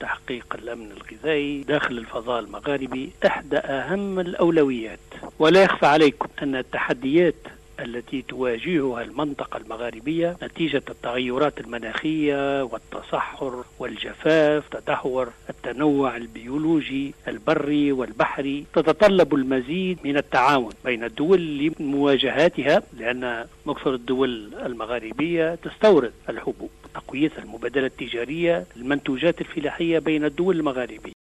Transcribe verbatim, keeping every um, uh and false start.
تحقيق الأمن الغذائي داخل الفضاء المغاربي إحدى أهم الأولويات. ولا يخفى عليكم أن التحديات التي تواجهها المنطقة المغاربية نتيجة التغيرات المناخية والتصحر والجفاف، تدهور التنوع البيولوجي البري والبحري، تتطلب المزيد من التعاون بين الدول لمواجهتها، لأن مكثر الدول المغاربية تستورد الحبوب، تقوية المبادلة التجارية للمنتوجات الفلاحية بين الدول المغاربية.